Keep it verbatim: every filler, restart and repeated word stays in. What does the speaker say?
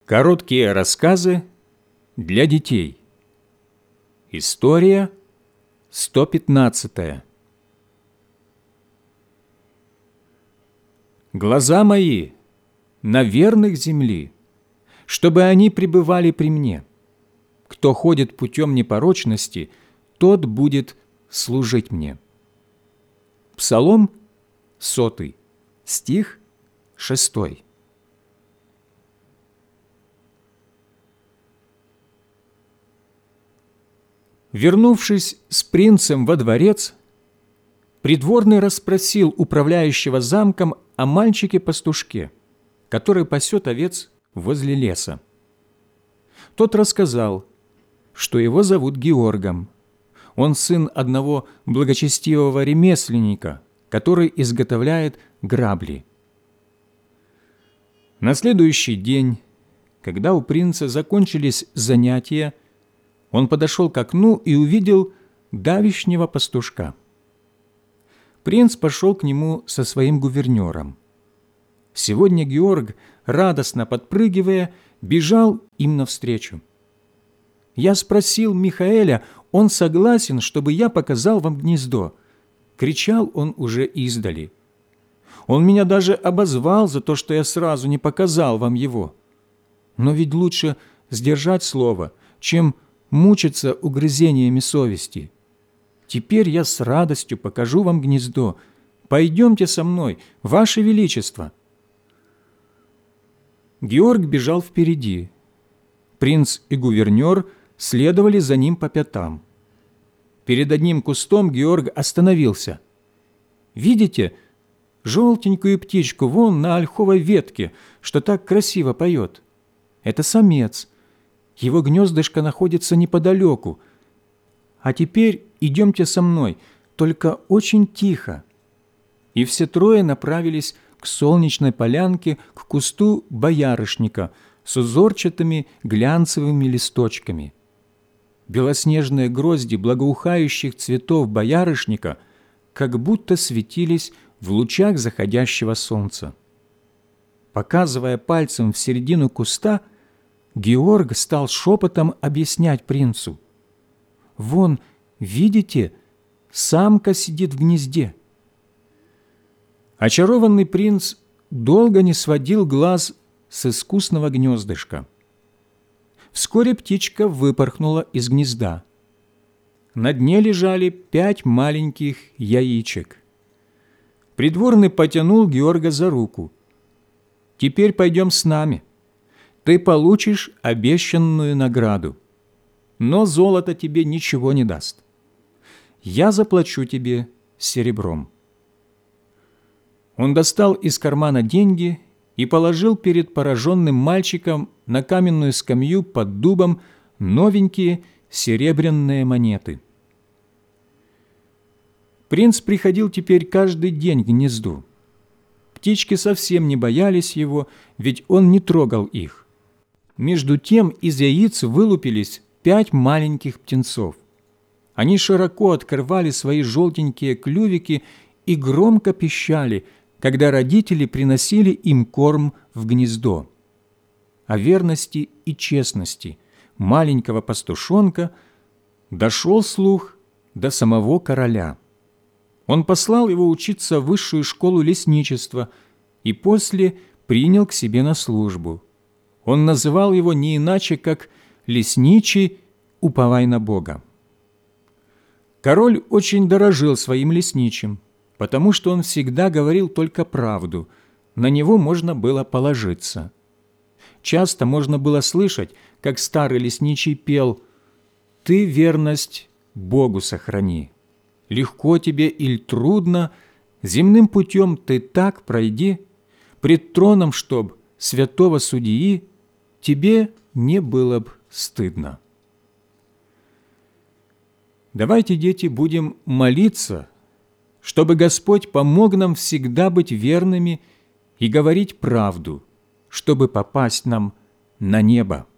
Короткие рассказы для детей. История сто пятнадцатая. Глаза мои на верных земли, чтобы они пребывали при мне. Кто ходит путем непорочности, тот будет служить мне. Псалом сотый, стих шестой. Вернувшись с принцем во дворец, придворный расспросил управляющего замком о мальчике-пастушке, который пасет овец возле леса. Тот рассказал, что его зовут Георгом. Он сын одного благочестивого ремесленника, который изготовляет грабли. На следующий день, когда у принца закончились занятия, он подошел к окну и увидел давишнего пастушка. Принц пошел к нему со своим гувернером. Сегодня Георг, радостно подпрыгивая, бежал им навстречу. «Я спросил Михаэля, он согласен, чтобы я показал вам гнездо», — кричал он уже издали. «Он меня даже обозвал за то, что я сразу не показал вам его. Но ведь лучше сдержать слово, чем мучиться угрызениями совести. Теперь я с радостью покажу вам гнездо. Пойдемте со мной, Ваше Величество». Георг бежал впереди. Принц и гувернер следовали за ним по пятам. Перед одним кустом Георг остановился. «Видите желтенькую птичку вон на ольховой ветке, что так красиво поет? Это самец. Его гнездышко находится неподалеку. А теперь идемте со мной, только очень тихо». И все трое направились к солнечной полянке, к кусту боярышника с узорчатыми глянцевыми листочками. Белоснежные грозди благоухающих цветов боярышника как будто светились в лучах заходящего солнца. Показывая пальцем в середину куста, Георг стал шепотом объяснять принцу. «Вон, видите, самка сидит в гнезде». Очарованный принц долго не сводил глаз с искусного гнездышка. Вскоре птичка выпорхнула из гнезда. На дне лежали пять маленьких яичек. Придворный потянул Георга за руку. «Теперь пойдем с нами. Ты получишь обещанную награду, но золото тебе ничего не даст. Я заплачу тебе серебром». Он достал из кармана деньги и положил перед пораженным мальчиком на каменную скамью под дубом новенькие серебряные монеты. Принц приходил теперь каждый день к гнезду. Птички совсем не боялись его, ведь он не трогал их. Между тем из яиц вылупились пять маленьких птенцов. Они широко открывали свои желтенькие клювики и громко пищали, когда родители приносили им корм в гнездо. О верности и честности маленького пастушонка дошел слух до самого короля. Он послал его учиться в высшую школу лесничества и после принял к себе на службу. Он называл его не иначе, как «лесничий, уповай на Бога». Король очень дорожил своим лесничим, потому что он всегда говорил только правду, на него можно было положиться. Часто можно было слышать, как старый лесничий пел «Ты верность Богу сохрани, легко тебе или трудно, земным путем ты так пройди, пред троном, чтоб святого судьи тебе не было б стыдно». Давайте, дети, будем молиться, чтобы Господь помог нам всегда быть верными и говорить правду, чтобы попасть нам на небо.